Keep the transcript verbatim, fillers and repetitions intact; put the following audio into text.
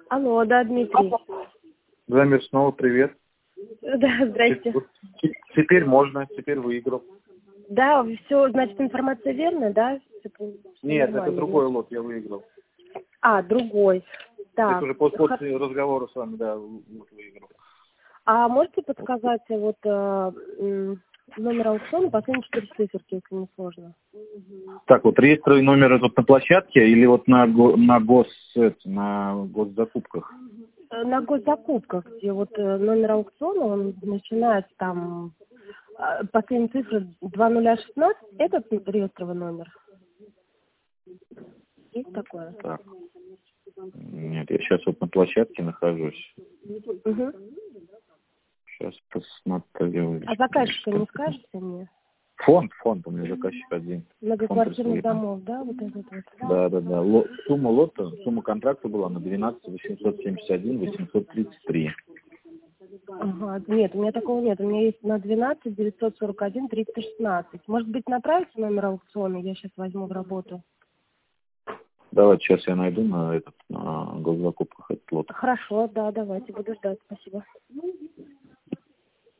Алло, да, Дмитрий. Замир, снова привет. Да, здрасте. Теперь можно, теперь выиграл. Да, все, значит, информация верная, да? Всё Нет, нормально, это другой нет? лот, я выиграл. А, другой. Так. Это уже после, Хо- после разговора с вами, да, лот выиграл. А можете подсказать вот э, м, номер аукциона, последние четыре циферки, если не сложно? Так, вот реестровый номер этот на площадке или вот на, го- на гос, это, на госзакупках? Э, На госзакупках, где вот э, номер аукциона, он начинается там, э, последние цифры два нуля шестнадцать, этот реестровый номер? Есть такое? Так, нет, я сейчас вот на площадке нахожусь. Угу. Сейчас посмотрю. А заказчика не скажете мне? Фонд, фонд, у меня заказчик один. Многоквартирных Фонд домов, да, вот этот вот? Да, да, да. Ло- сумма лота, сумма контракта была на двенадцать восемьсот семьдесят один восемьсот тридцать три. Ага, нет, у меня такого нет. У меня есть на двенадцать девятьсот сорок один триста шестнадцать. Может быть, направите номер аукциона, я сейчас возьму в работу. Давайте сейчас я найду на этот на госзакупках этот лот. Хорошо, да, давайте, буду ждать, спасибо.